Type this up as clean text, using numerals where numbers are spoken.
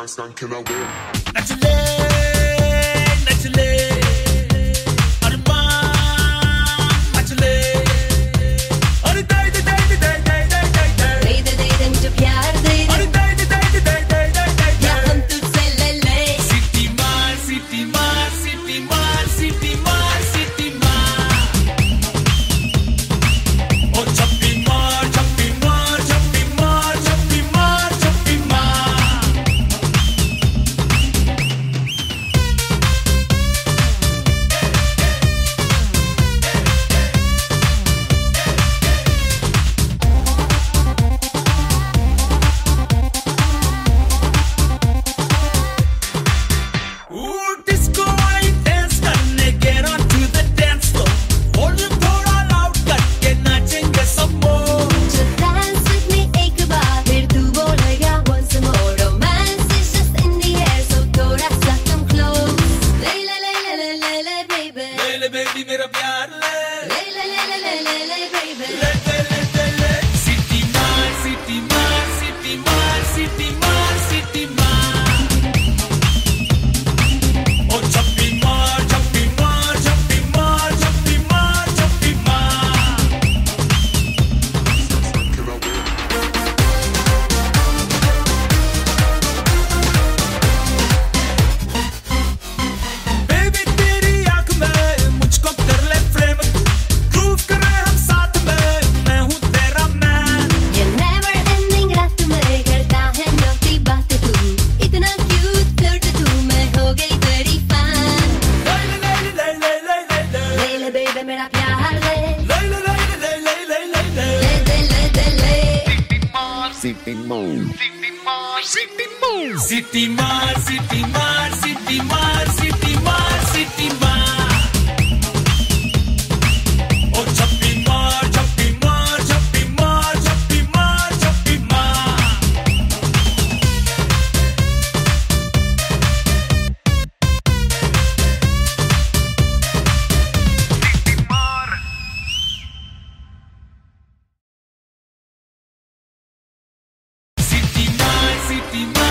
skanken away. नचले नचले अरमान मचले अरे दे दे दे दे दे दे दे दे मुझे प्यार दे अरे दे दे दे दे दे दे दे या हम तुझसे ले ले सिटी मार सिटी मार सिटी मार सिटी मार सिटी मार ओ छप्पी मार छप्पी मार छप्पी मार छप्पी मार छप्पी मार Ooh, disco वाली dance करने get on to the dance floor. Volume थोड़ा loud करके नाचेंगे सब more. So dance with me एक बार फिर तू बोलेगा once more romance is just in the air so थोड़ा सा come close ले ले ले ले ले ले ले baby ले ले baby मेरा प्यार ले. ले ले ले ले ले ले ले baby ले ले ले ले ले. City मार city मार city मार city मार city मार. ओ छप्पी मार छप्पी मार छप्पी मार छप्पी मार छप्पी मार. Skanken away. Baby तेरी आँख में मुझको कर ले frame. Groove करें हम साथ में. मैं हूँ तेरा man. ये never ending रात में करता है naughty बातें तू इतना cute flirty तू मैं हो गई तेरी fan ले ले ले ले ले ले ले ले. ले ले baby मेरा प्यार ले ले ले ले ले ले ले ले ले. ले दे ले दे ले City Mode. City मार city मार city मार city मार city मार. ओ छप्पी मार छप्पी मार छप्पी मार छप्पी मार छप्पी मार. City मार city मार